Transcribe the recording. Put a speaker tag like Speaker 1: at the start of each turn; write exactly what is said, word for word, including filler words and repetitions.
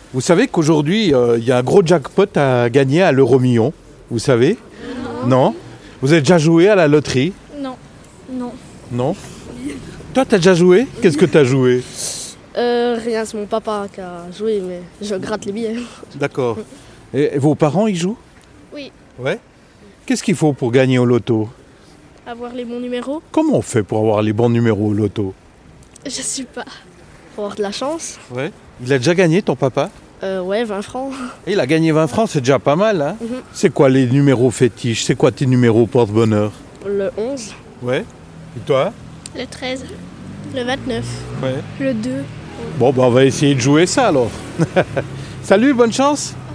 Speaker 1: Vous savez qu'aujourd'hui, euh, il y a un gros jackpot à gagner à l'euro million. Vous savez? Non. Vous avez déjà joué à la loterie?
Speaker 2: Non. Non.
Speaker 1: Non. Toi, t'as déjà joué? Qu'est-ce que t'as joué?
Speaker 3: Euh, rien, c'est mon papa qui a joué, mais je gratte les billets.
Speaker 1: D'accord. Et, et vos parents, ils jouent?
Speaker 2: Oui.
Speaker 1: Ouais. Qu'est-ce qu'il faut pour gagner au loto?
Speaker 2: Avoir les bons numéros?
Speaker 1: Comment on fait pour avoir les bons numéros au loto?
Speaker 2: Je sais pas.
Speaker 3: Faut avoir de la chance.
Speaker 1: Ouais. Il a déjà gagné, ton papa?
Speaker 3: Euh, ouais, vingt francs.
Speaker 1: Et il a gagné vingt francs, c'est déjà pas mal, hein?
Speaker 3: Mhm.
Speaker 1: C'est quoi les numéros fétiches? C'est quoi tes numéros porte-bonheur?
Speaker 3: Le onze.
Speaker 1: Ouais. Et toi?
Speaker 2: Le treize. Le vingt-neuf.
Speaker 1: Ouais.
Speaker 2: Le deux.
Speaker 1: Bon, bah, on va essayer de jouer ça alors. Salut, bonne chance!